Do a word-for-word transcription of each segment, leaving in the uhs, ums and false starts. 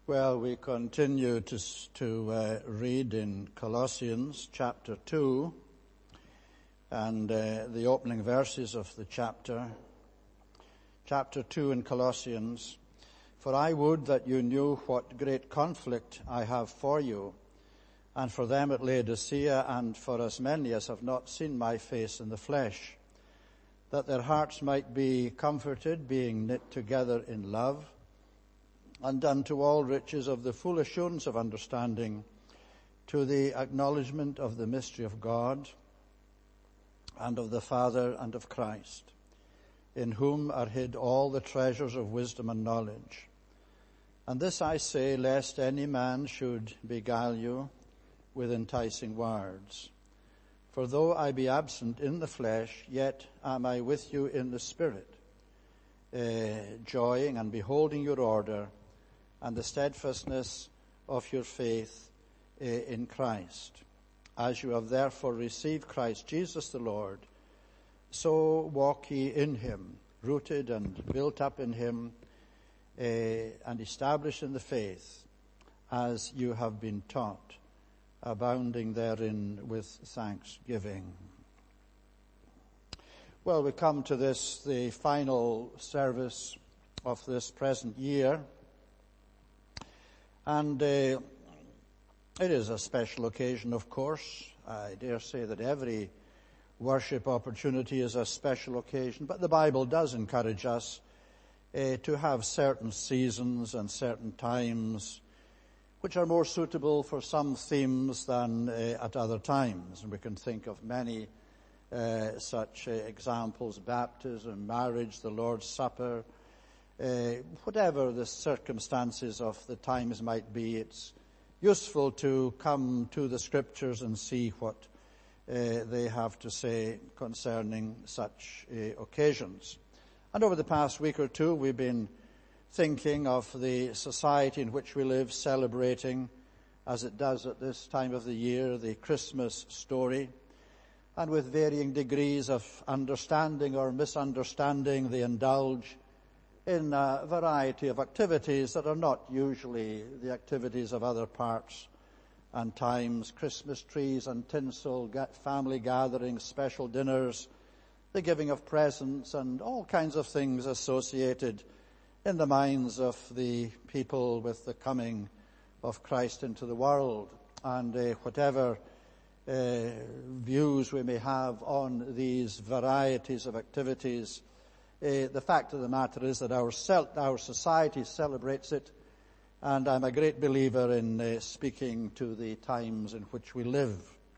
Well, we continue to, to uh, read in Colossians chapter two and uh, the opening verses of the chapter. Chapter two in Colossians. For I would that you knew what great conflict I have for you, and for them at Laodicea, and for as many as have not seen my face in the flesh, that their hearts might be comforted, being knit together in love, and unto all riches of the full assurance of understanding, to the acknowledgement of the mystery of God, and of the Father, and of Christ, in whom are hid all the treasures of wisdom and knowledge. And this I say, lest any man should beguile you with enticing words. For though I be absent in the flesh, yet am I with you in the Spirit, uh, joying and beholding your order, and the steadfastness of your faith uh, in Christ. As you have therefore received Christ Jesus the Lord, so walk ye in him, rooted and built up in him, uh, and established in the faith, as you have been taught, abounding therein with thanksgiving. Well, we come to this, the final service of this present year. And uh, it is a special occasion, of course. I dare say that every worship opportunity is a special occasion, but the Bible does encourage us uh, to have certain seasons and certain times which are more suitable for some themes than uh, at other times. And we can think of many uh, such uh, examples: baptism, marriage, the Lord's Supper. Uh, whatever the circumstances of the times might be, it's useful to come to the Scriptures and see what uh, they have to say concerning such uh, occasions. And over the past week or two, we've been thinking of the society in which we live, celebrating, as it does at this time of the year, the Christmas story, and with varying degrees of understanding or misunderstanding, they indulge in a variety of activities that are not usually the activities of other parts and times: Christmas trees and tinsel, family gatherings, special dinners, the giving of presents, and all kinds of things associated in the minds of the people with the coming of Christ into the world. And uh, whatever uh, views we may have on these varieties of activities, Uh, the fact of the matter is that our, cel- our society celebrates it, and I'm a great believer in uh, speaking to the times in which we live.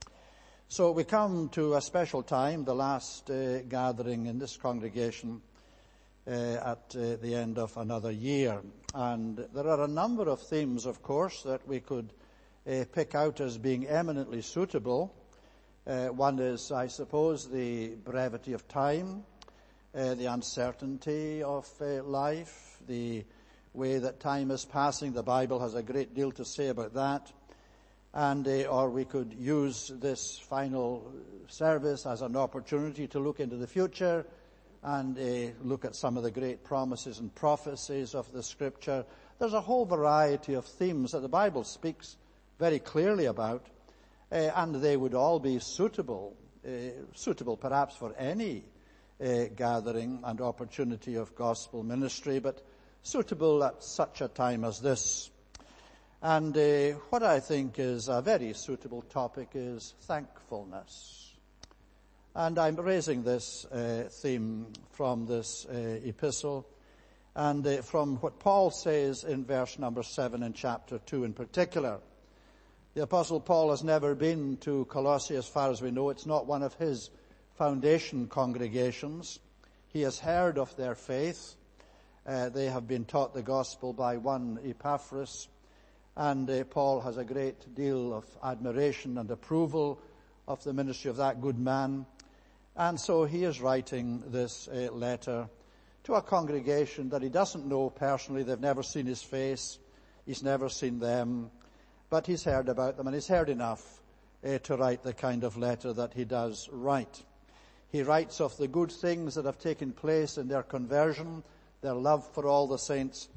So we come to a special time, the last uh, gathering in this congregation uh, at uh, the end of another year. And there are a number of themes, of course, that we could uh, pick out as being eminently suitable. Uh, one is, I suppose, the brevity of time, Uh, the uncertainty of uh, life, the way that time is passing. The Bible has a great deal to say about that. And, uh, or we could use this final service as an opportunity to look into the future and uh, look at some of the great promises and prophecies of the Scripture. There's a whole variety of themes that the Bible speaks very clearly about, uh, and they would all be suitable, uh, suitable perhaps for any Uh, gathering and opportunity of gospel ministry, but suitable at such a time as this. And uh, what I think is a very suitable topic is thankfulness. And I'm raising this uh, theme from this uh, epistle, and uh, from what Paul says in verse number seven in chapter two in particular. The Apostle Paul has never been to Colossae, as far as we know. It's not one of his foundation congregations. He has heard of their faith. Uh, they have been taught the gospel by one Epaphras, and uh, Paul has a great deal of admiration and approval of the ministry of that good man. And so he is writing this uh, letter to a congregation that he doesn't know personally. They've never seen his face. He's never seen them. But he's heard about them, and he's heard enough uh, to write the kind of letter that he does write. He writes of the good things that have taken place in their conversion, their love for all the saints,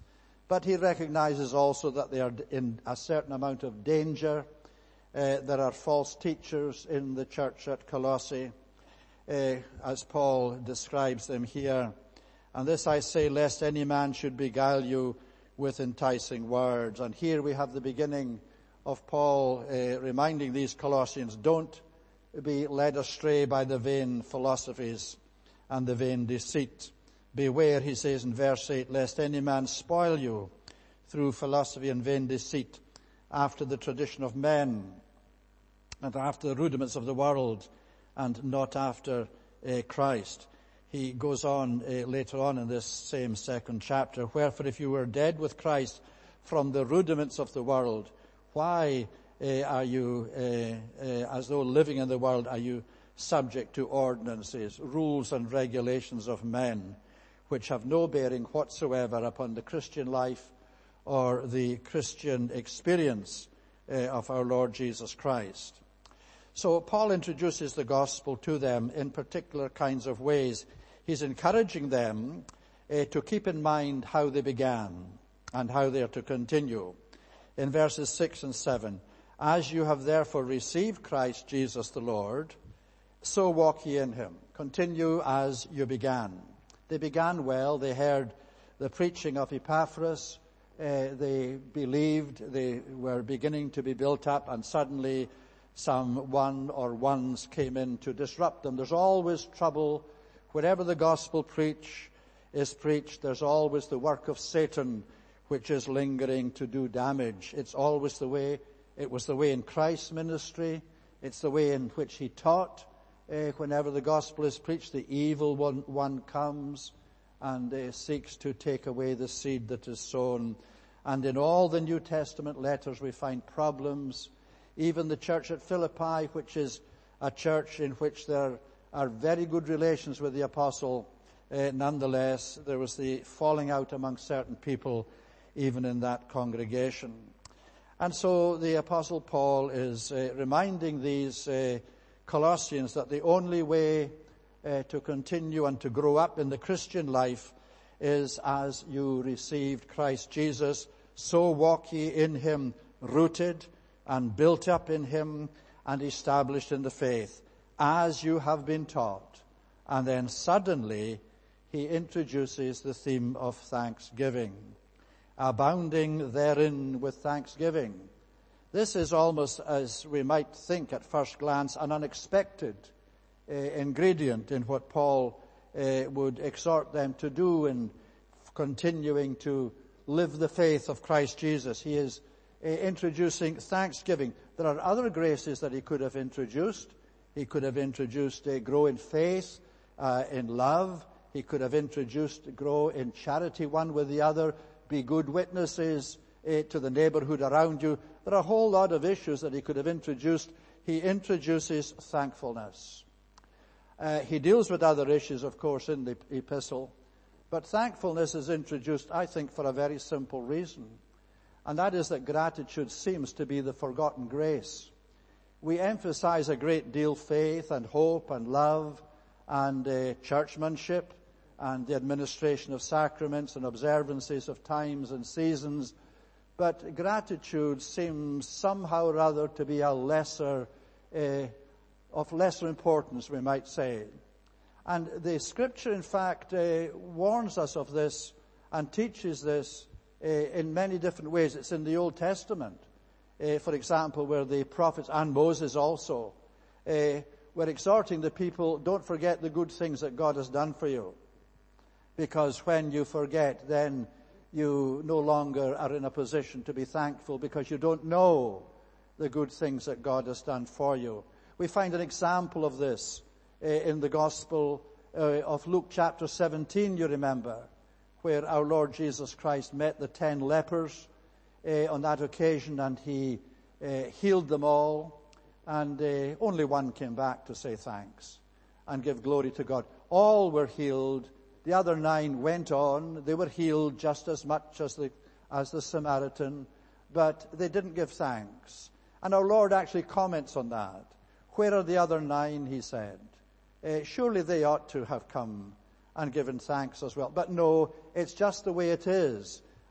But he recognizes also that they are in a certain amount of danger. Uh, there are false teachers in the church at Colossae, uh, as Paul describes them here. And this I say, lest any man should beguile you with enticing words. And here we have the beginning of Paul uh, reminding these Colossians, don't be led astray by the vain philosophies and the vain deceit. Beware, he says in verse eight, lest any man spoil you through philosophy and vain deceit, after the tradition of men, and after the rudiments of the world, and not after uh, Christ. He goes on uh, later on in this same second chapter, wherefore if you were dead with Christ from the rudiments of the world, why uh, are you, uh, uh, as though living in the world, are you subject to ordinances, rules and regulations of men, which have no bearing whatsoever upon the Christian life or the Christian experience uh, of our Lord Jesus Christ? So Paul introduces the gospel to them in particular kinds of ways. He's encouraging them uh, to keep in mind how they began and how they are to continue. In verses six and seven, as you have therefore received Christ Jesus the Lord, so walk ye in him. Continue as you began. They began well. They heard the preaching of Epaphras. Uh, they believed. They were beginning to be built up, and suddenly some one or ones came in to disrupt them. There's always trouble. Wherever the gospel preach is preached, there's always the work of Satan which is lingering to do damage. It's always the way. It was the way in Christ's ministry. It's the way in which he taught. Uh, whenever the gospel is preached, the evil one, one comes and uh, seeks to take away the seed that is sown. And in all the New Testament letters we find problems. Even the church at Philippi, which is a church in which there are very good relations with the apostle, uh, nonetheless, there was the falling out among certain people, even in that congregation. And so the apostle Paul is uh, reminding these uh, Colossians that the only way uh, to continue and to grow up in the Christian life is as you received Christ Jesus, so walk ye in him, rooted and built up in him and established in the faith, as you have been taught. And then suddenly he introduces the theme of thanksgiving, abounding therein with thanksgiving. This is almost, as we might think at first glance, an unexpected uh, ingredient in what Paul uh, would exhort them to do in continuing to live the faith of Christ Jesus. He is uh, introducing thanksgiving. There are other graces that he could have introduced. He could have introduced uh, grow in faith, uh, in love. He could have introduced grow in charity one with the other, be good witnesses uh, to the neighborhood around you. There are a whole lot of issues that he could have introduced. He introduces thankfulness. Uh, he deals with other issues, of course, in the epistle. But thankfulness is introduced, I think, for a very simple reason. And that is that gratitude seems to be the forgotten grace. We emphasize a great deal faith and hope and love and uh, churchmanship and the administration of sacraments and observances of times and seasons. But gratitude seems somehow or other to be a lesser, uh, of lesser importance, we might say. And the scripture, in fact, uh, warns us of this and teaches this uh, in many different ways. It's in the Old Testament, uh, for example, where the prophets and Moses also uh, were exhorting the people, don't forget the good things that God has done for you. Because when you forget, then you no longer are in a position to be thankful because you don't know the good things that God has done for you. We find an example of this uh, in the Gospel uh, of Luke chapter seventeen, you remember, where our Lord Jesus Christ met the ten lepers uh, on that occasion, and he uh, healed them all, and uh, only one came back to say thanks and give glory to God. All were healed. The other nine went on. They were healed just as much as the, as the Samaritan, but they didn't give thanks. And our Lord actually comments on that. Where are the other nine, he said. Uh, surely they ought to have come and given thanks as well. But no, it's just the way it is.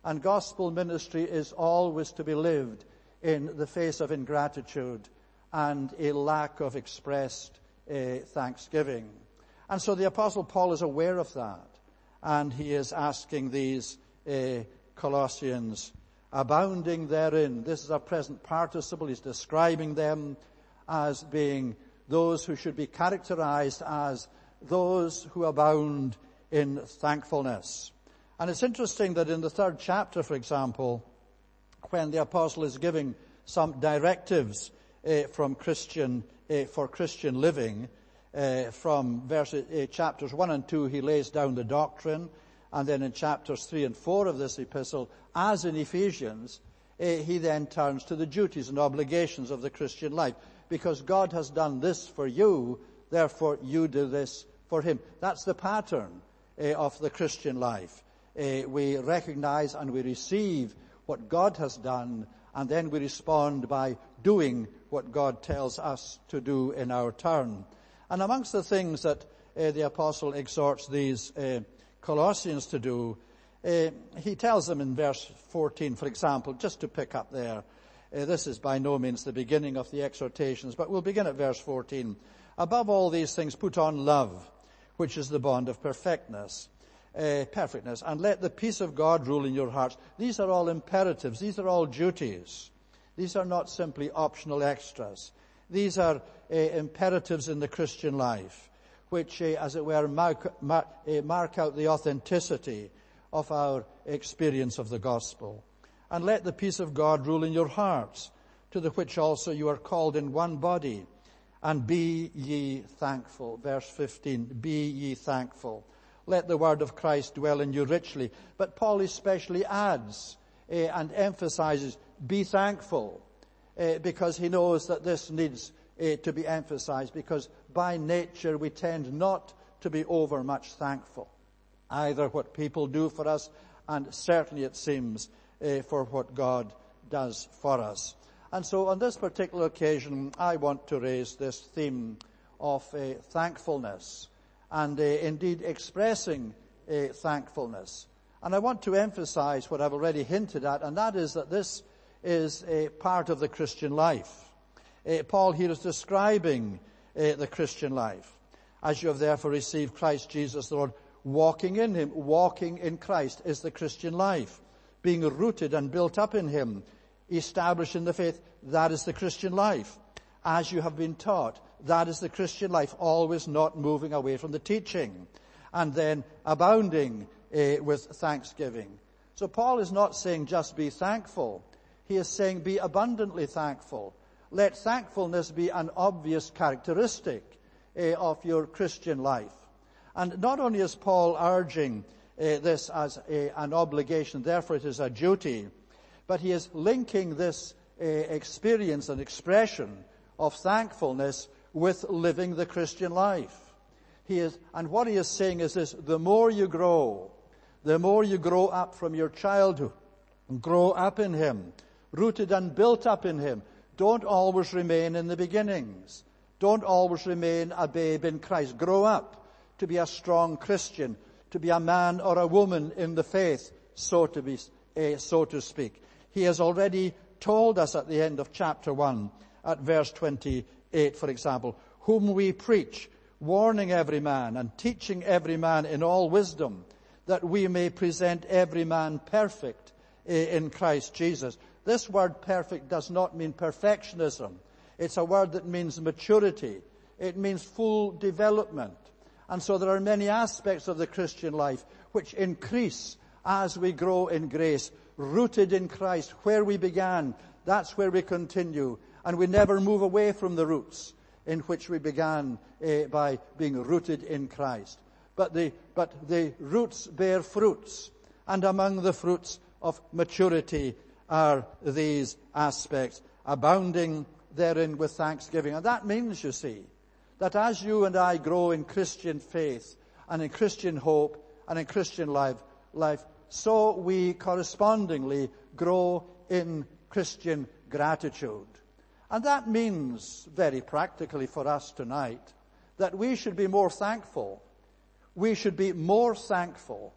And gospel ministry is always to be lived in the face of ingratitude and a lack of expressed uh, thanksgiving. And so the Apostle Paul is aware of that. And he is asking these uh, Colossians, abounding therein. This is a present participle. He's describing them as being those who should be characterized as those who abound in thankfulness. And it's interesting that in the third chapter, for example, when the apostle is giving some directives uh, from Christian uh, for Christian living, uh, from verses uh, chapters one and two, he lays down the doctrine, and then in chapters three and four of this epistle, as in Ephesians, uh, he then turns to the duties and obligations of the Christian life. Because God has done this for you, therefore you do this for him. That's the pattern uh, of the Christian life. Uh, we recognize and we receive what God has done, and then we respond by doing what God tells us to do in our turn. And amongst the things that uh, the apostle exhorts these uh, Colossians to do, uh, he tells them in verse fourteen, for example, just to pick up there. Uh, this is by no means the beginning of the exhortations, but we'll begin at verse fourteen. Above all these things, put on love, which is the bond of perfectness, uh, perfectness, and let the peace of God rule in your hearts. These are all imperatives. These are all duties. These are not simply optional extras. These are uh, imperatives in the Christian life, which, uh, as it were, mark, mark, uh, mark out the authenticity of our experience of the gospel. And let the peace of God rule in your hearts, to the which also you are called in one body. And be ye thankful. Verse fifteen, be ye thankful. Let the word of Christ dwell in you richly. But Paul especially adds uh, and emphasizes, be thankful, uh, because he knows that this needs uh, to be emphasized, because by nature we tend not to be over much thankful. Either what people do for us, and certainly it seems Uh, for what God does for us. And so on this particular occasion, I want to raise this theme of uh, thankfulness, and uh, indeed expressing uh, thankfulness. And I want to emphasize what I've already hinted at, and that is that this is a part of the Christian life. Uh, Paul here is describing uh, the Christian life. As you have therefore received Christ Jesus the Lord, walking in him, walking in Christ is the Christian life. Being rooted and built up in him, established in the faith, that is the Christian life. As you have been taught, that is the Christian life, always not moving away from the teaching. And then abounding uh, with thanksgiving. So Paul is not saying just be thankful. He is saying be abundantly thankful. Let thankfulness be an obvious characteristic uh, of your Christian life. And not only is Paul urging Uh, this as a, an obligation, therefore it is a duty, but he is linking this uh, experience and expression of thankfulness with living the Christian life. He is, and what he is saying is this: the more you grow, the more you grow up from your childhood, grow up in him, rooted and built up in him. Don't always remain in the beginnings. Don't always remain a babe in Christ. Grow up to be a strong Christian, to be a man or a woman in the faith, so to be, uh, so to speak. He has already told us at the end of chapter one, at verse twenty-eight, for example, whom we preach, warning every man and teaching every man in all wisdom, that we may present every man perfect uh, in Christ Jesus. This word perfect does not mean perfectionism. It's a word that means maturity. It means full development. And so there are many aspects of the Christian life which increase as we grow in grace, rooted in Christ. Where we began, that's where we continue. And we never move away from the roots in which we began uh, by being rooted in Christ. But the, but the roots bear fruits. And among the fruits of maturity are these aspects, abounding therein with thanksgiving. And that means, you see, that as you and I grow in Christian faith and in Christian hope and in Christian life, life, so we correspondingly grow in Christian gratitude. And that means, very practically for us tonight, that we should be more thankful. We should be more thankful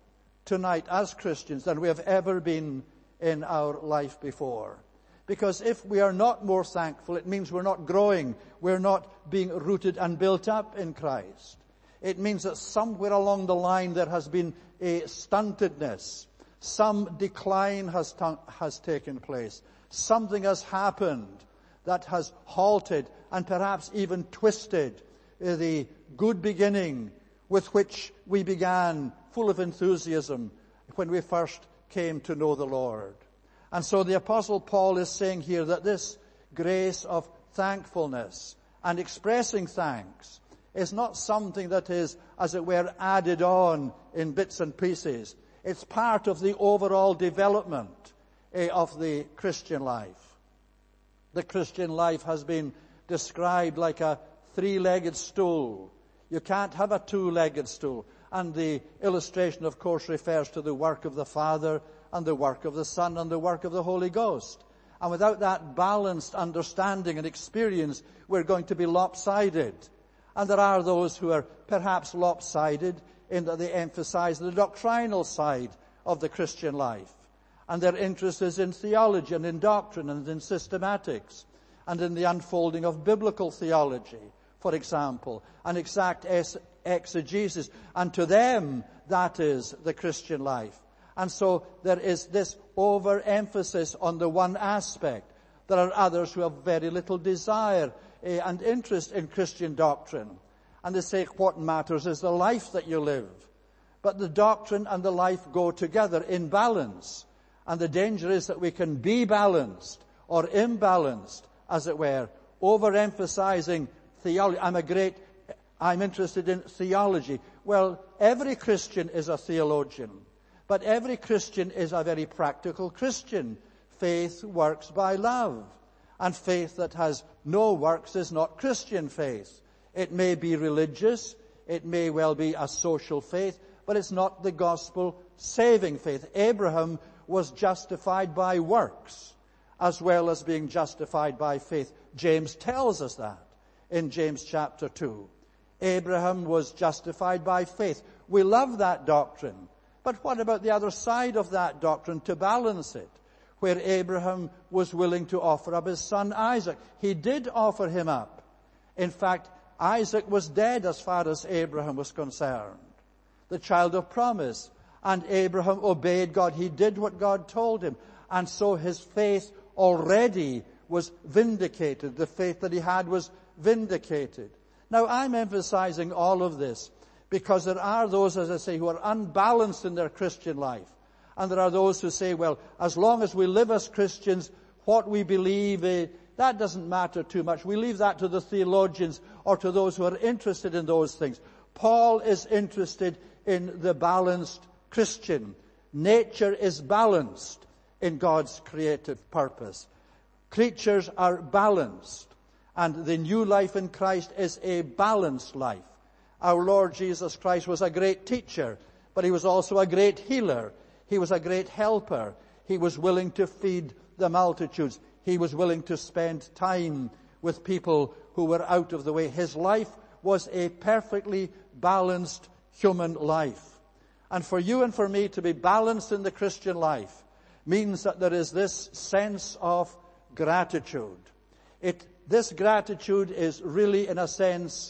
tonight as Christians than we have ever been in our life before. Because if we are not more thankful, it means we're not growing. We're not being rooted and built up in Christ. It means that somewhere along the line there has been a stuntedness. Some decline has, ta- has taken place. Something has happened that has halted and perhaps even twisted uh, the good beginning with which we began, full of enthusiasm, when we first came to know the Lord. And so the Apostle Paul is saying here that this grace of thankfulness and expressing thanks is not something that is, as it were, added on in bits and pieces. It's part of the overall development uh, of the Christian life. The Christian life has been described like a three-legged stool. You can't have a two-legged stool. And the illustration, of course, refers to the work of the Father and the work of the Son and the work of the Holy Ghost. And without that balanced understanding and experience, we're going to be lopsided. And there are those who are perhaps lopsided in that they emphasize the doctrinal side of the Christian life. And their interest is in theology and in doctrine and in systematics and in the unfolding of biblical theology, for example, and exact es- exegesis. And to them, that is the Christian life. And so there is this overemphasis on the one aspect. There are others who have very little desire uh, and interest in Christian doctrine. And they say what matters is the life that you live. But the doctrine and the life go together in balance. And the danger is that we can be balanced or imbalanced, as it were, overemphasizing theology. I'm a great, I'm interested in theology. Well, every Christian is a theologian. But every Christian is a very practical Christian. Faith works by love. And faith that has no works is not Christian faith. It may be religious, it may well be a social faith, but it's not the gospel saving faith. Abraham was justified by works as well as being justified by faith. James tells us that in James chapter two. Abraham was justified by faith. We love that doctrine. But what about the other side of that doctrine to balance it? Where Abraham was willing to offer up his son Isaac. He did offer him up. In fact, Isaac was dead as far as Abraham was concerned. The child of promise. And Abraham obeyed God. He did what God told him. And so his faith already was vindicated. The faith that he had was vindicated. Now, I'm emphasizing all of this because there are those, as I say, who are unbalanced in their Christian life. And there are those who say, well, as long as we live as Christians, what we believe, eh, that doesn't matter too much. We leave that to the theologians or to those who are interested in those things. Paul is interested in the balanced Christian. Nature is balanced in God's creative purpose. Creatures are balanced. And the new life in Christ is a balanced life. Our Lord Jesus Christ was a great teacher, but he was also a great healer. He was a great helper. He was willing to feed the multitudes. He was willing to spend time with people who were out of the way. His life was a perfectly balanced human life. And for you and for me to be balanced in the Christian life means that there is this sense of gratitude. It, this gratitude is really, in a sense,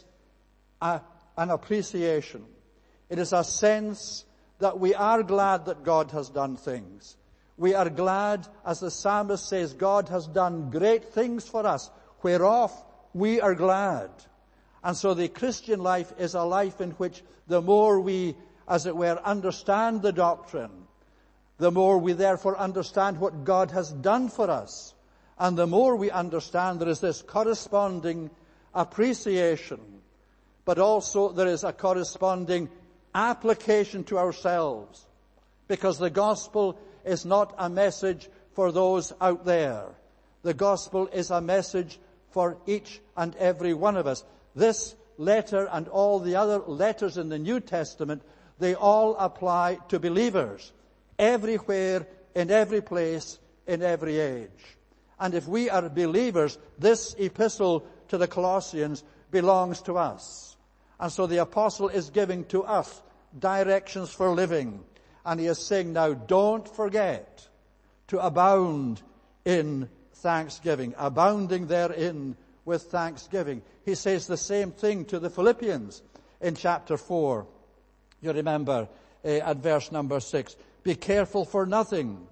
a, an appreciation. It is a sense that we are glad that God has done things. We are glad, as the psalmist says, God has done great things for us, whereof we are glad. And so the Christian life is a life in which the more we, as it were, understand the doctrine, the more we therefore understand what God has done for us. And the more we understand, there is this corresponding appreciation, but also there is a corresponding application to ourselves. Because the gospel is not a message for those out there. The gospel is a message for each and every one of us. This letter and all the other letters in the New Testament, they all apply to believers, everywhere, in every place, in every age. And if we are believers, this epistle to the Colossians belongs to us. And so the apostle is giving to us directions for living. And he is saying now, don't forget to abound in thanksgiving, abounding therein with thanksgiving. He says the same thing to the Philippians in chapter four. You remember uh, at verse number six, be careful for nothing,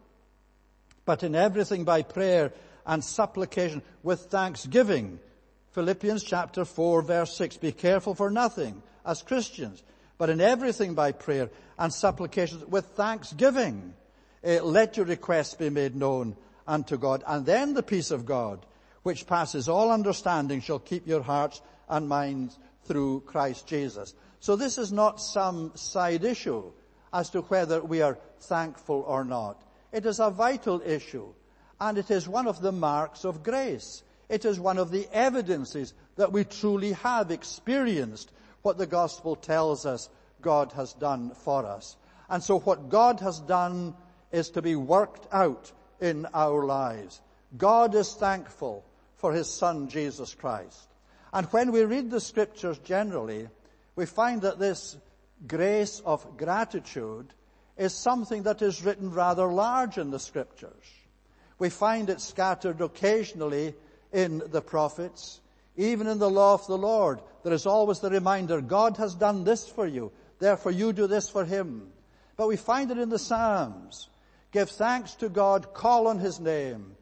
but in everything by prayer and supplication with thanksgiving. Philippians chapter four verse six, be careful for nothing as Christians, but in everything by prayer and supplications with thanksgiving. Uh, let your requests be made known unto God. And then the peace of God, which passes all understanding, shall keep your hearts and minds through Christ Jesus. So this is not some side issue as to whether we are thankful or not. It is a vital issue, and it is one of the marks of grace. It is one of the evidences that we truly have experienced what the gospel tells us God has done for us. And so what God has done is to be worked out in our lives. God is thankful for his Son, Jesus Christ. And when we read the scriptures generally, we find that this grace of gratitude is something that is written rather large in the scriptures. We find it scattered occasionally in the prophets. Even in the law of the Lord, there is always the reminder, God has done this for you, therefore you do this for him. But we find it in the Psalms. Give thanks to God, call on his name.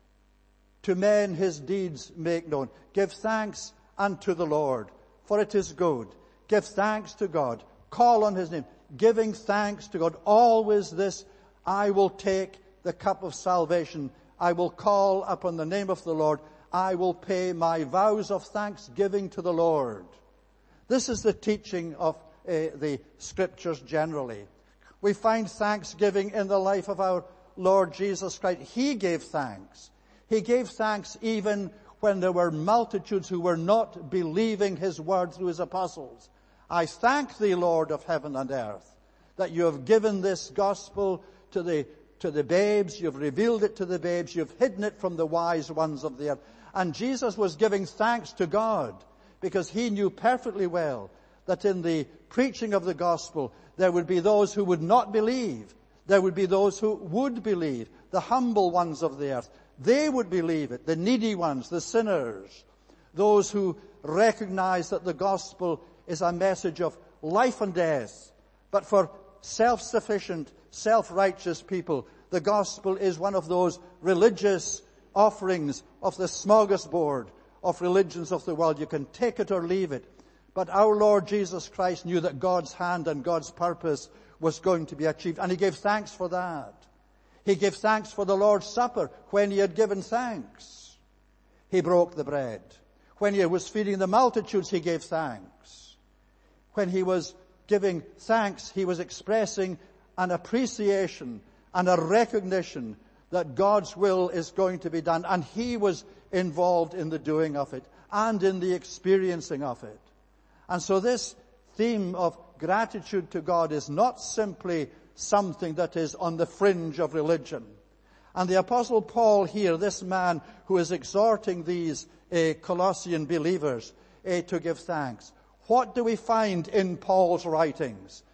To men his deeds make known. Give thanks unto the Lord, for it is good. Give thanks to God, call on his name. Giving thanks to God. Always this, I will take the cup of salvation. I will call upon the name of the Lord. I will pay my vows of thanksgiving to the Lord. This is the teaching of uh, the scriptures generally. We find thanksgiving in the life of our Lord Jesus Christ. He gave thanks. He gave thanks even when there were multitudes who were not believing his word through his apostles. I thank thee, Lord of heaven and earth, that you have given this gospel to the, to the babes. You've revealed it to the babes. You've hidden it from the wise ones of the earth. And Jesus was giving thanks to God because he knew perfectly well that in the preaching of the gospel, there would be those who would not believe. There would be those who would believe, the humble ones of the earth. They would believe it, the needy ones, the sinners, those who recognize that the gospel is a message of life and death. But for self-sufficient, self-righteous people, the gospel is one of those religious offerings of the smorgasbord of religions of the world. You can take it or leave it. But our Lord Jesus Christ knew that God's hand and God's purpose was going to be achieved. And he gave thanks for that. He gave thanks for the Lord's Supper when he had given thanks. He broke the bread. When he was feeding the multitudes, he gave thanks. When he was giving thanks, he was expressing an appreciation and a recognition that God's will is going to be done. And he was involved in the doing of it and in the experiencing of it. And so this theme of gratitude to God is not simply something that is on the fringe of religion. And the Apostle Paul here, this man who is exhorting these uh, Colossian believers uh, to give thanks. What do we find in Paul's writings?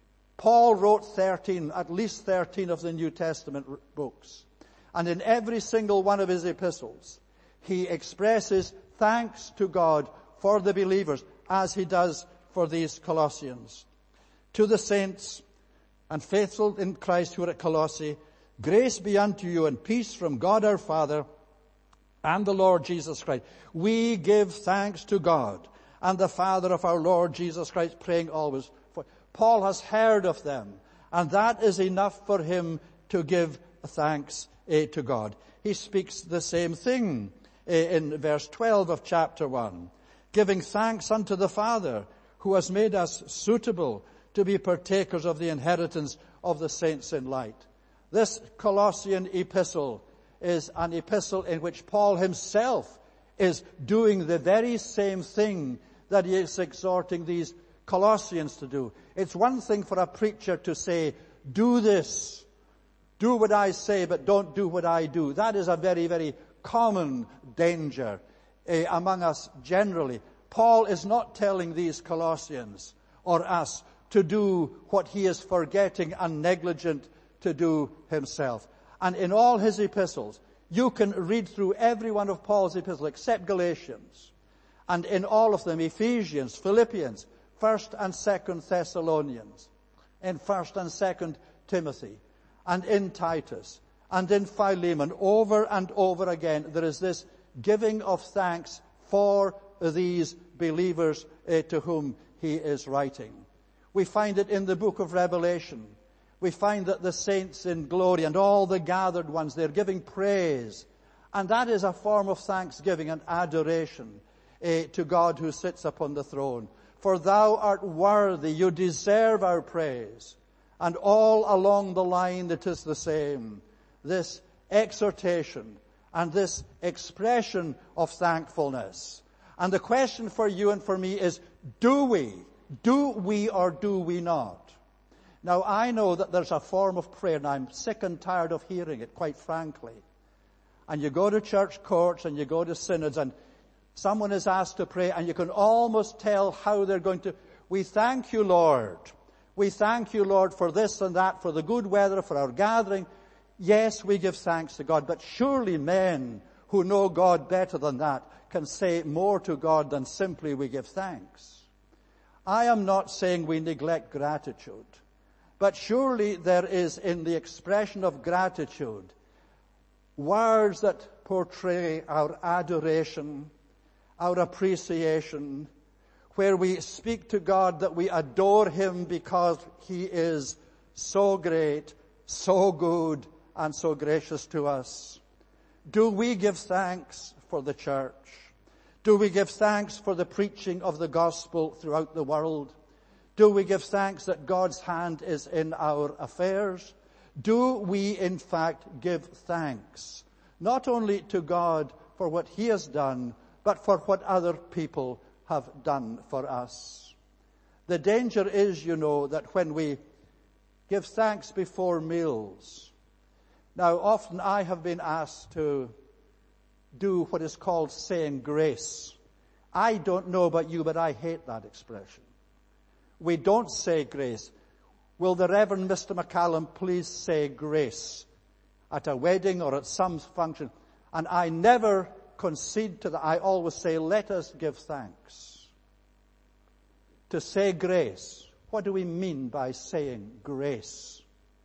Paul wrote thirteen, at least thirteen of the New Testament books. And in every single one of his epistles, he expresses thanks to God for the believers, as he does for these Colossians. To the saints and faithful in Christ who are at Colossae, grace be unto you and peace from God our Father and the Lord Jesus Christ. We give thanks to God and the Father of our Lord Jesus Christ, praying always for. Paul has heard of them, and that is enough for him to give thanks eh, to God. He speaks the same thing eh, in verse twelve of chapter one. Giving thanks unto the Father, who has made us suitable to be partakers of the inheritance of the saints in light. This Colossian epistle is an epistle in which Paul himself is doing the very same thing that he is exhorting these Colossians to do. It's one thing for a preacher to say, do this, do what I say, but don't do what I do. That is a very, very common danger Uh, among us generally. Paul is not telling these Colossians or us to do what he is forgetting and negligent to do himself. And in all his epistles, you can read through every one of Paul's epistles except Galatians. And in all of them, Ephesians, Philippians, First and Second Thessalonians, in First and Second Timothy, and in Titus, and in Philemon, over and over again, there is this giving of thanks for these believers uh, to whom he is writing. We find it in the book of Revelation. We find that the saints in glory and all the gathered ones, they're giving praise. And that is a form of thanksgiving and adoration uh, to God who sits upon the throne. For thou art worthy, you deserve our praise. And all along the line it is the same. This exhortation and this expression of thankfulness. And the question for you and for me is, do we? Do we or do we not? Now, I know that there's a form of prayer, and I'm sick and tired of hearing it, quite frankly. And you go to church courts and you go to synods and someone is asked to pray and you can almost tell how they're going to, we thank you, Lord. We thank you, Lord, for this and that, for the good weather, for our gathering. Yes, we give thanks to God, but surely men who know God better than that can say more to God than simply we give thanks. I am not saying we neglect gratitude, but surely there is in the expression of gratitude words that portray our adoration, our appreciation, where we speak to God that we adore him because he is so great, so good, and so gracious to us. Do we give thanks for the church? Do we give thanks for the preaching of the gospel throughout the world? Do we give thanks that God's hand is in our affairs? Do we in fact give thanks, not only to God for what he has done, but for what other people have done for us? The danger is, you know, that when we give thanks before meals, now often I have been asked to do what is called saying grace. I don't know about you, but I hate that expression. We don't say grace. Will the Reverend Mister McCallum please say grace at a wedding or at some function? And I never concede to that. I always say, let us give thanks. To say grace, what do we mean by saying grace?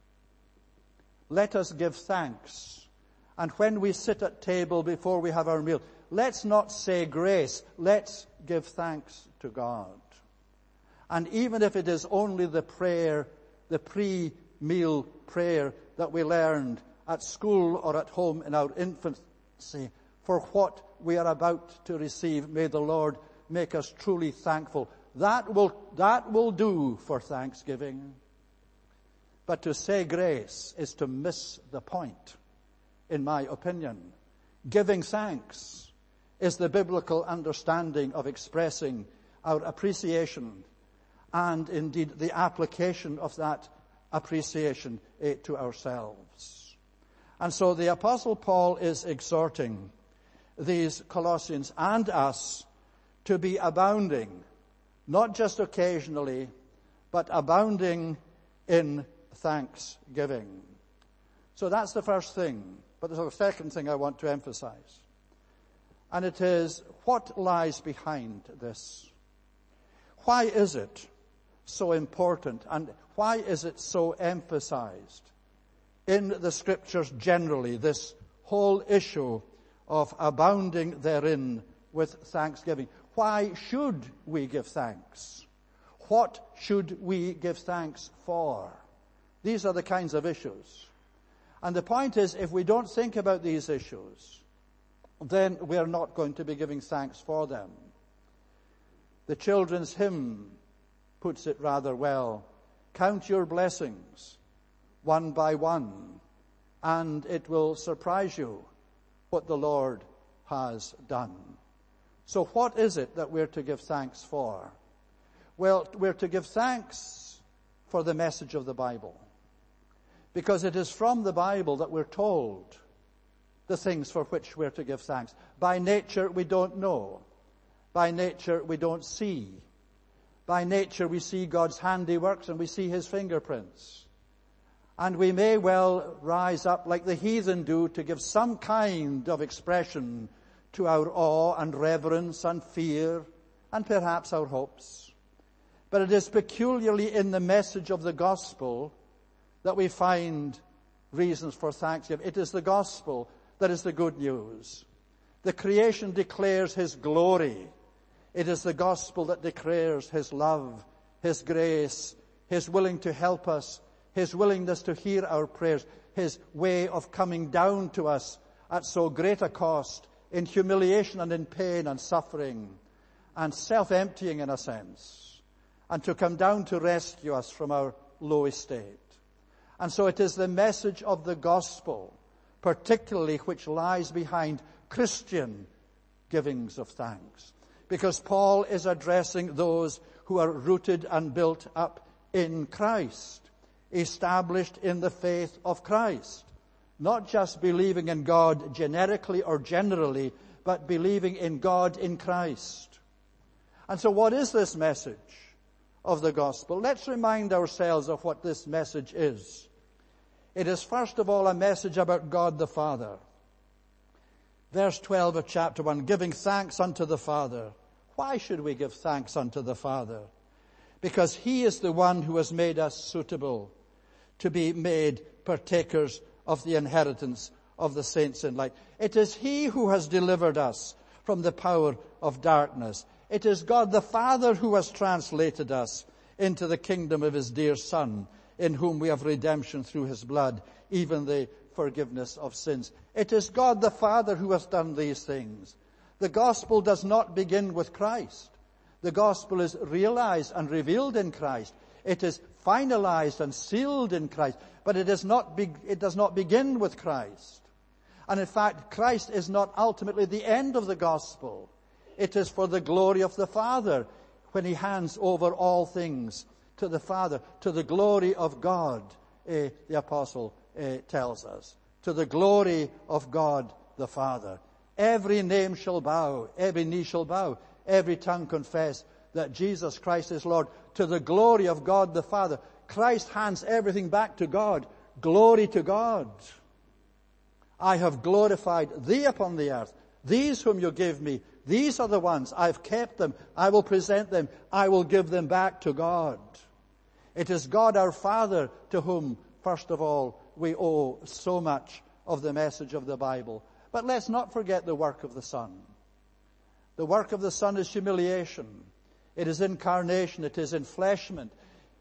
Let us give thanks. And when we sit at table before we have our meal, let's not say grace, let's give thanks to God. And even if it is only the prayer, the pre-meal prayer that we learned at school or at home in our infancy, for what we are about to receive, may the Lord make us truly thankful. That will, that will do for thanksgiving. But to say grace is to miss the point, in my opinion. Giving thanks is the biblical understanding of expressing our appreciation and indeed the application of that appreciation eh, to ourselves. And so the Apostle Paul is exhorting these Colossians and us to be abounding, not just occasionally, but abounding in thanksgiving. So that's the first thing. But there's a second thing I want to emphasize. And it is what lies behind this. Why is it so important and why is it so emphasized in the scriptures generally, this whole issue of abounding therein with thanksgiving? Why should we give thanks? What should we give thanks for? These are the kinds of issues. And the point is, if we don't think about these issues, then we are not going to be giving thanks for them. The children's hymn puts it rather well. Count your blessings one by one, and it will surprise you what the Lord has done. So what is it that we're to give thanks for? Well, we're to give thanks for the message of the Bible. Because it is from the Bible that we're told the things for which we're to give thanks. By nature, we don't know. By nature, we don't see. By nature we see God's handiworks and we see his fingerprints. And we may well rise up like the heathen do to give some kind of expression to our awe and reverence and fear and perhaps our hopes. But it is peculiarly in the message of the gospel that we find reasons for thanksgiving. It is the gospel that is the good news. The creation declares his glory. It is the gospel that declares his love, his grace, his willing to help us, his willingness to hear our prayers, his way of coming down to us at so great a cost, in humiliation and in pain and suffering, and self-emptying in a sense, and to come down to rescue us from our low estate. And so it is the message of the gospel, particularly, which lies behind Christian givings of thanks. Because Paul is addressing those who are rooted and built up in Christ, established in the faith of Christ. Not just believing in God generically or generally, but believing in God in Christ. And so what is this message of the gospel? Let's remind ourselves of what this message is. It is first of all a message about God the Father. Verse twelve of chapter one, giving thanks unto the Father. Why should we give thanks unto the Father? Because he is the one who has made us suitable to be made partakers of the inheritance of the saints in light. It is he who has delivered us from the power of darkness. It is God the Father who has translated us into the kingdom of his dear Son, in whom we have redemption through his blood, even the forgiveness of sins. It is God the Father who has done these things. The gospel does not begin with Christ. The gospel is realized and revealed in Christ. It is finalized and sealed in Christ. But it is not be, it does not begin with Christ. And in fact, Christ is not ultimately the end of the gospel. It is for the glory of the Father when he hands over all things to the Father, to the glory of God, eh, the apostle eh, tells us. To the glory of God the Father. Every name shall bow, every knee shall bow, every tongue confess that Jesus Christ is Lord. To the glory of God the Father. Christ hands everything back to God. Glory to God. I have glorified thee upon the earth. These whom you gave me, these are the ones. I've kept them. I will present them. I will give them back to God. It is God our Father to whom, first of all, we owe so much of the message of the Bible. But let's not forget the work of the Son. The work of the Son is humiliation. It is incarnation. It is enfleshment.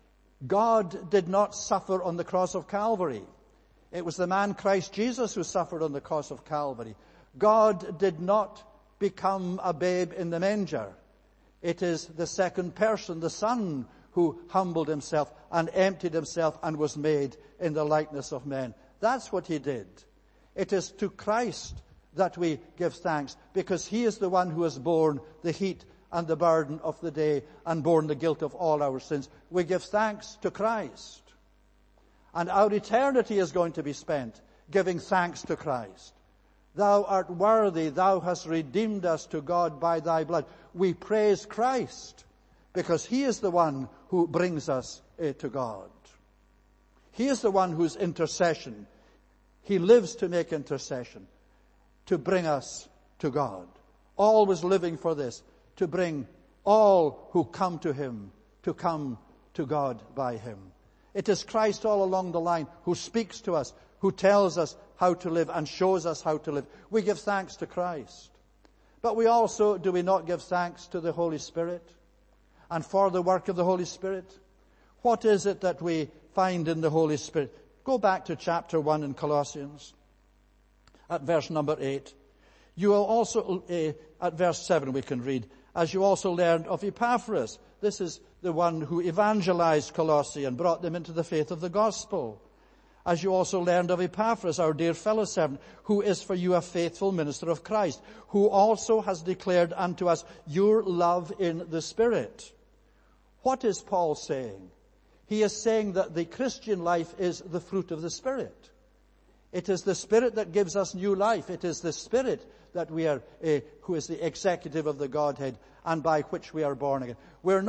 God did not suffer on the cross of Calvary. It was the man Christ Jesus who suffered on the cross of Calvary. God did not become a babe in the manger. It is the second person, the Son, who humbled himself and emptied himself and was made in the likeness of men. That's what he did. It is to Christ that we give thanks, because he is the one who has borne the heat and the burden of the day and borne the guilt of all our sins. We give thanks to Christ. And our eternity is going to be spent giving thanks to Christ. Thou art worthy, thou hast redeemed us to God by thy blood. We praise Christ because he is the one who brings us uh, to God. He is the one whose intercession, he lives to make intercession, to bring us to God. Always living for this, to bring all who come to him to come to God by him. It is Christ all along the line who speaks to us, who tells us how to live and shows us how to live. We give thanks to Christ. But we also, do we not give thanks to the Holy Spirit and for the work of the Holy Spirit? What is it that we find in the Holy Spirit? Go back to chapter one in Colossians at verse number eight. You will also, uh, at verse seven we can read, as you also learned of Epaphras. This is the one who evangelized Colossae and brought them into the faith of the gospel. As you also learned of Epaphras, our dear fellow servant, who is for you a faithful minister of Christ, who also has declared unto us your love in the Spirit. What is Paul saying? He is saying that the Christian life is the fruit of the Spirit. It is the Spirit that gives us new life. It is the Spirit that we are, uh, who is the executive of the Godhead and by which we are born again. We're not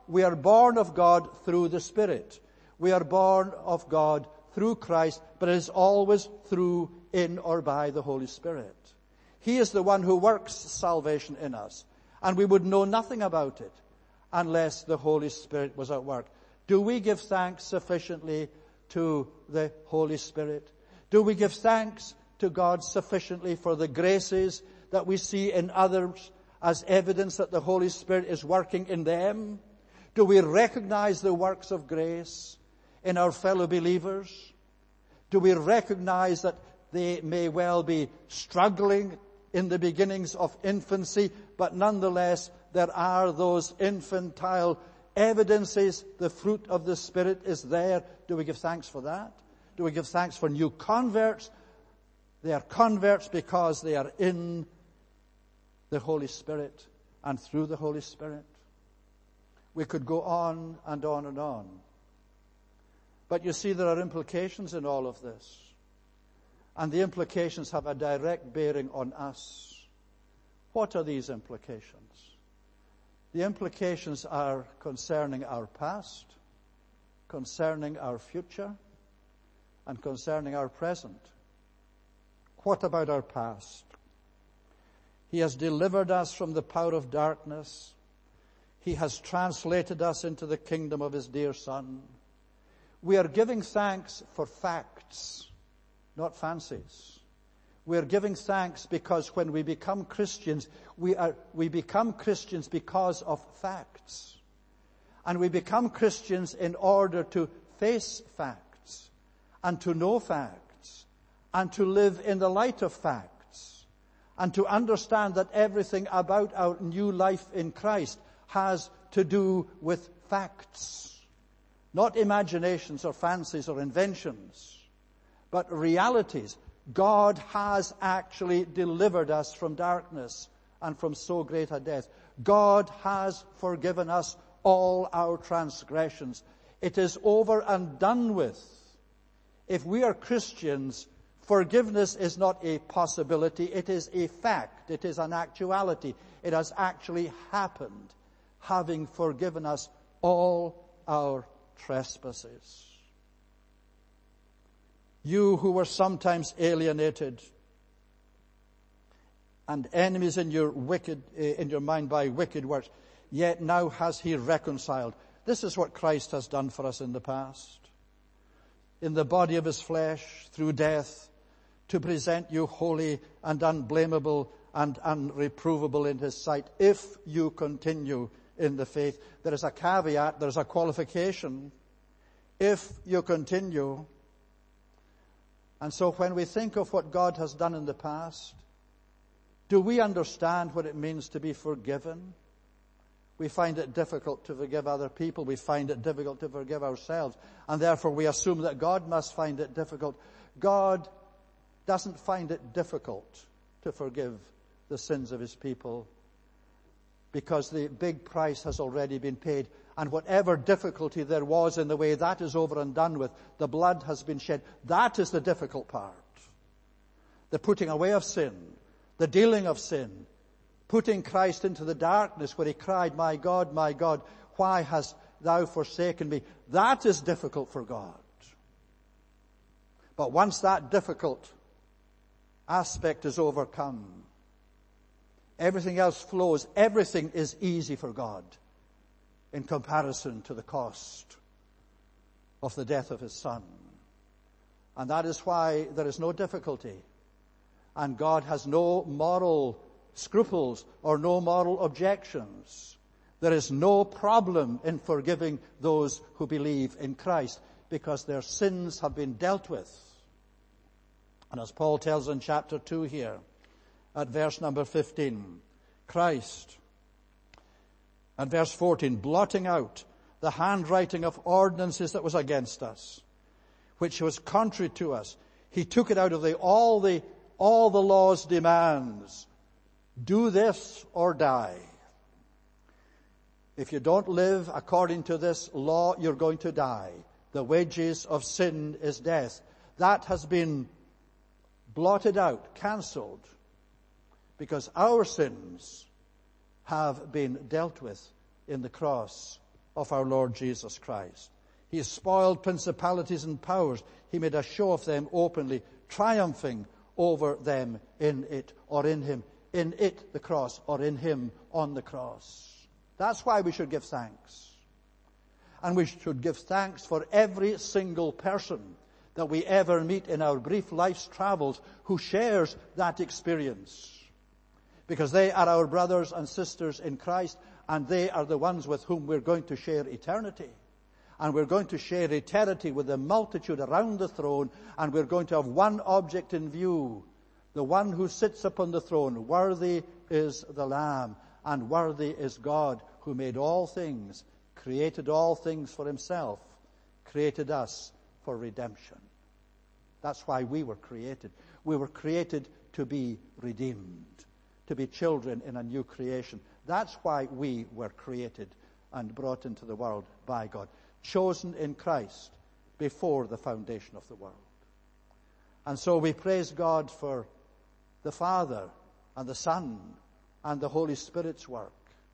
we are born of God through the Spirit. We are born of God through Christ, but it is always through, in, or by the Holy Spirit. He is the one who works salvation in us, and we would know nothing about it unless the Holy Spirit was at work. Do we give thanks sufficiently to the Holy Spirit? Do we give thanks to God sufficiently for the graces that we see in others as evidence that the Holy Spirit is working in them? Do we recognize the works of grace in our fellow believers? Do we recognize that they may well be struggling in the beginnings of infancy, but nonetheless there are those infantile evidences, the fruit of the Spirit is there? Do we give thanks for that? Do we give thanks for new converts? They are converts because they are in the Holy Spirit and through the Holy Spirit. We could go on and on and on. But you see, there are implications in all of this. And the implications have a direct bearing on us. What are these implications? The implications are concerning our past, concerning our future, and concerning our present. What about our past? He has delivered us from the power of darkness. He has translated us into the kingdom of His dear Son. We are giving thanks for facts, not fancies. We are giving thanks because when we become Christians, we are, we become Christians because of facts. And we become Christians in order to face facts and to know facts and to live in the light of facts and to understand that everything about our new life in Christ has to do with facts, not imaginations or fancies or inventions, but realities. God has actually delivered us from darkness and from so great a death. God has forgiven us all our transgressions. It is over and done with. If we are Christians, forgiveness is not a possibility, it is a fact, it is an actuality. It has actually happened, having forgiven us all our trespasses. You who were sometimes alienated and enemies in your wicked, in your mind by wicked works, yet now has He reconciled. This is what Christ has done for us in the past. In the body of His flesh, through death, to present you holy and unblameable and unreprovable in His sight, if you continue in the faith. There is a caveat, there is a qualification. If you continue. And so when we think of what God has done in the past, do we understand what it means to be forgiven? We find it difficult to forgive other people. We find it difficult to forgive ourselves. And therefore we assume that God must find it difficult. God doesn't find it difficult to forgive the sins of His people, because the big price has already been paid. And whatever difficulty there was in the way, that is over and done with. The blood has been shed. That is the difficult part. The putting away of sin, the dealing of sin, putting Christ into the darkness where He cried, "My God, my God, why hast thou forsaken me?" That is difficult for God. But once that difficult aspect is overcome, everything else flows. Everything is easy for God in comparison to the cost of the death of His Son. And that is why there is no difficulty. And God has no moral scruples or no moral objections. There is no problem in forgiving those who believe in Christ, because their sins have been dealt with. And as Paul tells in chapter two here, at verse number fifteen, Christ, at verse fourteen, blotting out the handwriting of ordinances that was against us, which was contrary to us, He took it out of the all the all the law's demands. Do this or die. If you don't live according to this law, you're going to die. The wages of sin is death. That has been blotted out, cancelled, because our sins have been dealt with in the cross of our Lord Jesus Christ. He spoiled principalities and powers. He made a show of them openly, triumphing over them in it, or in him. In it, the cross, or in him on the cross. That's why we should give thanks. And we should give thanks for every single person that we ever meet in our brief life's travels who shares that experience. Because they are our brothers and sisters in Christ, and they are the ones with whom we're going to share eternity. And we're going to share eternity with the multitude around the throne, and we're going to have one object in view. The one who sits upon the throne. Worthy is the Lamb, and worthy is God, who made all things, created all things for himself, created us for redemption. That's why we were created. We were created to be redeemed, to be children in a new creation. That's why we were created and brought into the world by God, chosen in Christ before the foundation of the world. And so we praise God for the Father and the Son and the Holy Spirit's work.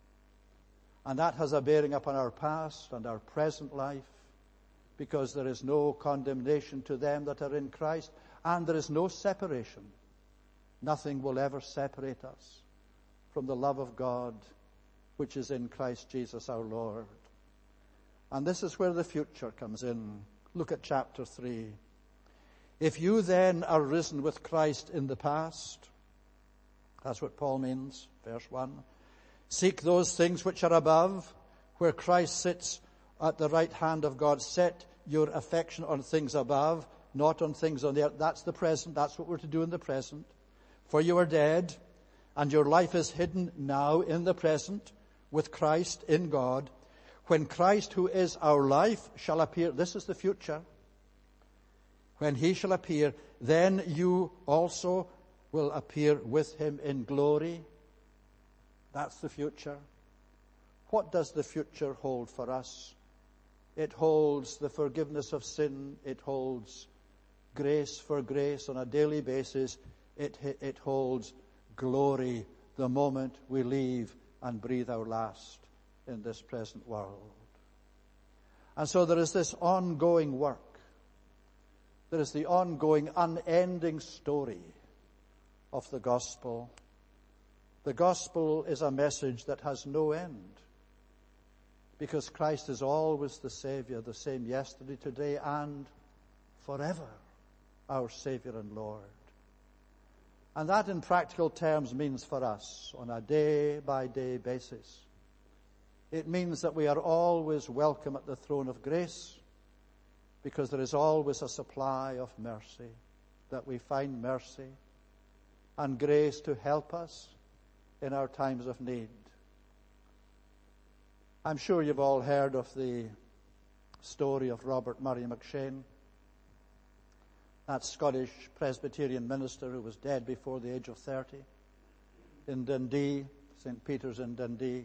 And that has a bearing upon our past and our present life, because there is no condemnation to them that are in Christ, and there is no separation. Nothing will ever separate us from the love of God which is in Christ Jesus our Lord. And this is where the future comes in. Look at chapter three. If you then are risen with Christ in the past, that's what Paul means, verse one. Seek those things which are above, where Christ sits at the right hand of God. Set your affection on things above, not on things on the earth. That's the present. That's what we're to do in the present. For you are dead, and your life is hidden now in the present with Christ in God. When Christ, who is our life, shall appear, this is the future. When he shall appear, then you also will appear with him in glory. That's the future. What does the future hold for us? It holds the forgiveness of sin. It holds grace for grace on a daily basis. It, it holds glory the moment we leave and breathe our last in this present world. And so there is this ongoing work. There is the ongoing, unending story of the gospel. The gospel is a message that has no end, because Christ is always the Savior, the same yesterday, today, and forever, our Savior and Lord. And that in practical terms means for us, on a day-by-day basis, it means that we are always welcome at the throne of grace, because there is always a supply of mercy, that we find mercy and grace to help us in our times of need. I'm sure you've all heard of the story of Robert Murray M'Cheyne, that Scottish Presbyterian minister who was dead before the age of thirty in Dundee, Saint Peter's in Dundee.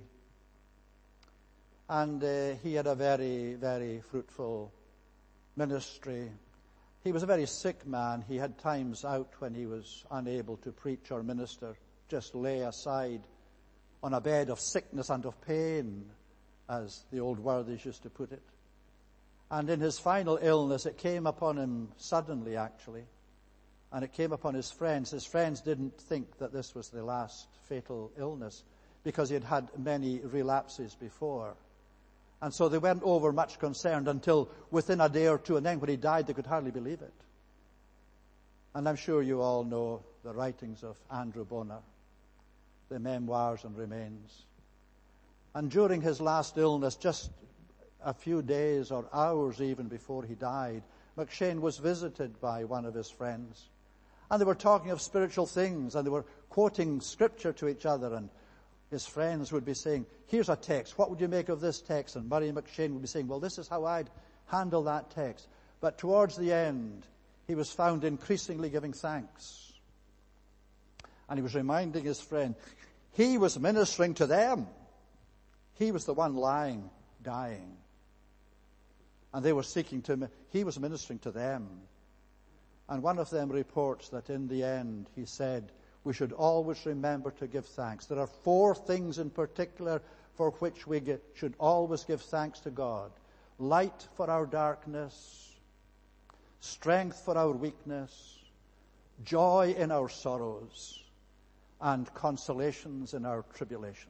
And uh, he had a very, very fruitful ministry. He was a very sick man. He had times out when he was unable to preach or minister, just lay aside on a bed of sickness and of pain, as the old worthies used to put it. And in his final illness, it came upon him suddenly, actually, and it came upon his friends. His friends didn't think that this was the last fatal illness, because he had had many relapses before. And so they weren't over much concerned until within a day or two, and then when he died, they could hardly believe it. And I'm sure you all know the writings of Andrew Bonar, the Memoirs and Remains. And during his last illness, just a few days or hours even before he died, M'Cheyne was visited by one of his friends. And they were talking of spiritual things, and they were quoting scripture to each other, and his friends would be saying, here's a text, what would you make of this text? And Murray M'Cheyne would be saying, well, this is how I'd handle that text. But towards the end, he was found increasingly giving thanks. And he was reminding his friend, he was ministering to them. He was the one lying, dying. And they were seeking to, he was ministering to them. And one of them reports that in the end, he said, we should always remember to give thanks. There are four things in particular for which we get, should always give thanks to God. Light for our darkness, strength for our weakness, joy in our sorrows, and consolations in our tribulations.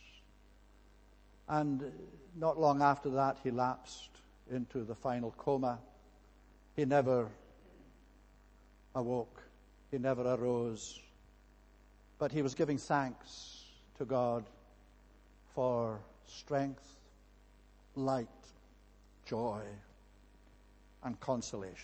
And not long after that, he lapsed into the final coma. He never awoke. He never arose. But he was giving thanks to God for strength, light, joy, and consolations.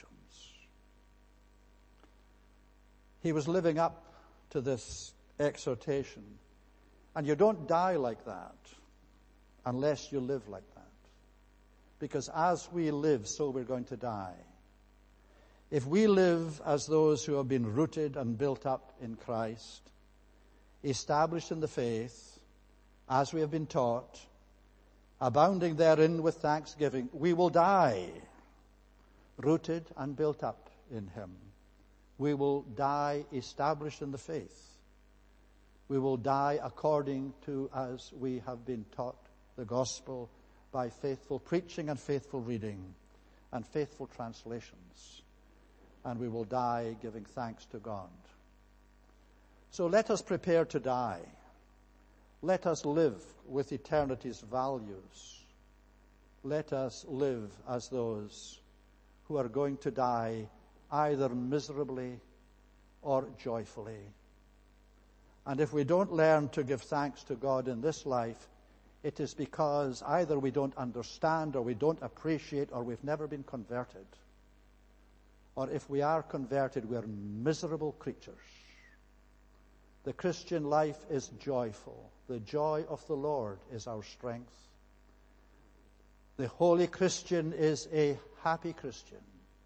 He was living up to this exhortation. And you don't die like that unless you live like that. Because as we live, so we're going to die. If we live as those who have been rooted and built up in Christ, established in the faith, as we have been taught, abounding therein with thanksgiving, we will die, rooted and built up in him. We will die established in the faith. We will die according to as we have been taught the gospel by faithful preaching and faithful reading and faithful translations. And we will die giving thanks to God. So let us prepare to die. Let us live with eternity's values. Let us live as those who are going to die either miserably or joyfully. And if we don't learn to give thanks to God in this life, it is because either we don't understand or we don't appreciate or we've never been converted. Or if we are converted, we're miserable creatures. The Christian life is joyful. The joy of the Lord is our strength. The holy Christian is a happy Christian.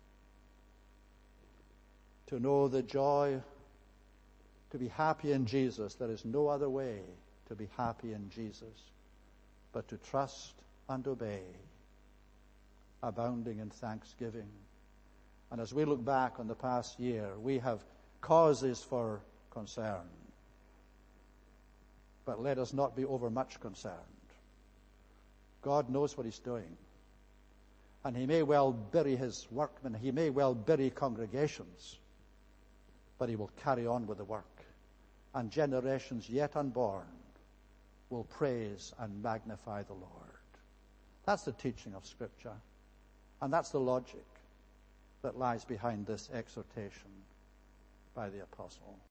To know the joy, to be happy in Jesus, there is no other way to be happy in Jesus but to trust and obey, abounding in thanksgiving. And as we look back on the past year, we have causes for concern. But let us not be overmuch concerned. God knows what he's doing. And he may well bury his workmen, he may well bury congregations, but he will carry on with the work. And generations yet unborn will praise and magnify the Lord. That's the teaching of Scripture. And that's the logic that lies behind this exhortation by the apostle.